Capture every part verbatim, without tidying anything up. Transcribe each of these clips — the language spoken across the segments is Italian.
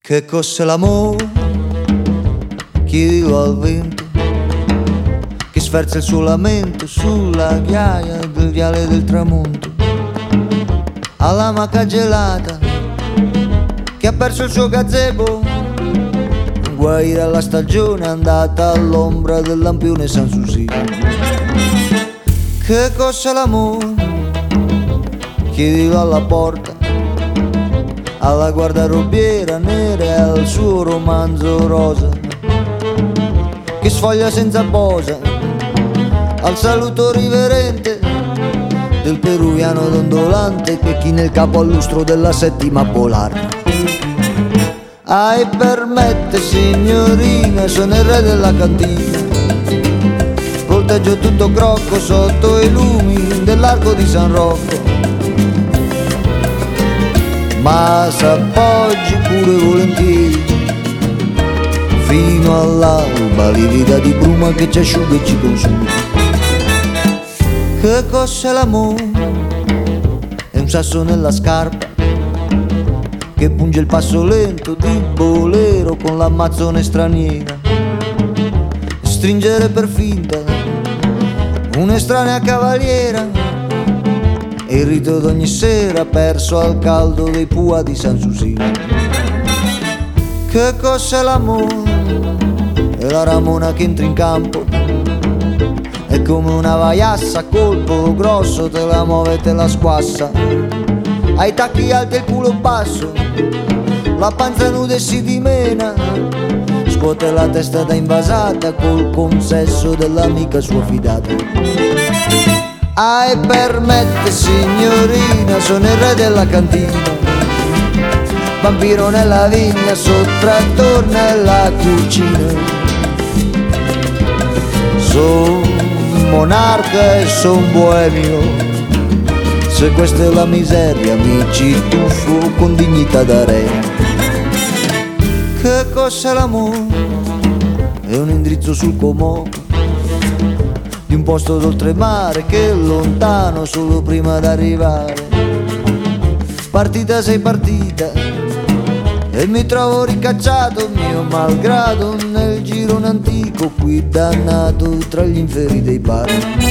Che cos'è l'amore? Chiedilo al vento che sferza il suo lamento sulla ghiaia del viale del tramonto, alla maca gelata che ha perso il suo gazebo, guaire alla stagione andata all'ombra del lampione San Susì. Che cos'è l'amore? Chiedilo alla porta, alla guardarobiera nera e al suo romanzo rosa che sfoglia senza posa, al saluto riverente del peruviano dondolante che china il capo al lustro della settima polare. Ai permette signorina, sono il re della cantina, volteggio tutto crocco sotto i lumi dell'arco di San Rocco, ma s'appoggi pure volentieri fino all'alba, livida di bruma che ci asciuga e ci consuma. Che cos'è l'amore? È un sasso nella scarpa che punge il passo lento di bolero con l'ammazzone straniera, stringere per finta un'estranea cavaliera e il rito d'ogni sera perso al caldo dei pua di San Susì. Che cos'è l'amore? È la ramona che entra in campo, è come una vaiassa a colpo grosso, te la muove e te la squassa, ai tacchi alti e il culo basso, la panza nuda e si dimena, scuote la testa da invasata col consesso dell'amica sua fidata. Ai permette signorina, sono il re della cantina, vampiro nella vigna, sottrattor nella cucina, son monarca e son boemio, se questa è la miseria mi ci tuffo con dignità da re. Che cos'è l'amore? È un indirizzo sul Comò di un posto d'oltremare che è lontano solo prima d'arrivare. Partita sei partita e mi trovo ricacciato mio malgrado nel girone antico qui dannato tra gli inferi dei bar.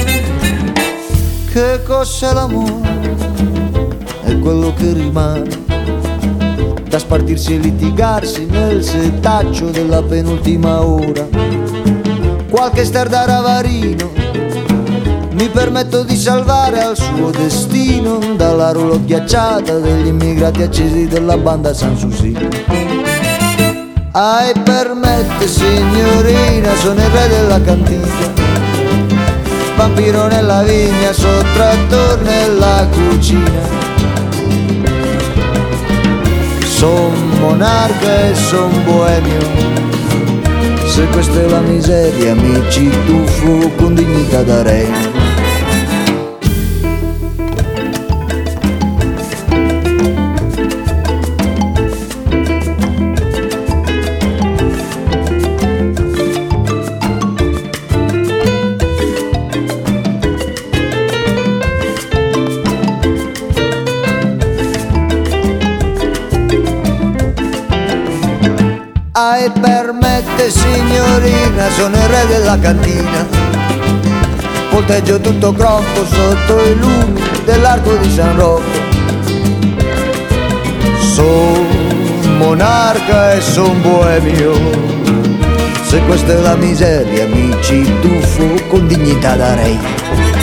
Che cos'è l'amore? È quello che rimane da spartirsi e litigarsi nel setaccio della penultima ora. Qualche ster ravarino mi permetto di salvare al suo destino dalla rulo ghiacciata degli immigrati accesi della banda San Susì. Ai permette signorina, sono il re della cantina, vampiro nella vigna, sottrattor nella cucina, son monarca e son boemio, se questa è la miseria mi ci tuffo con dignità da re. Ai permette signorina, sono il re della cantina, volteggio tutto crocco sotto i lumi dell'arco di San Rocco, son monarca e son boemio, se questa è la miseria mi ci tuffo con dignità da re.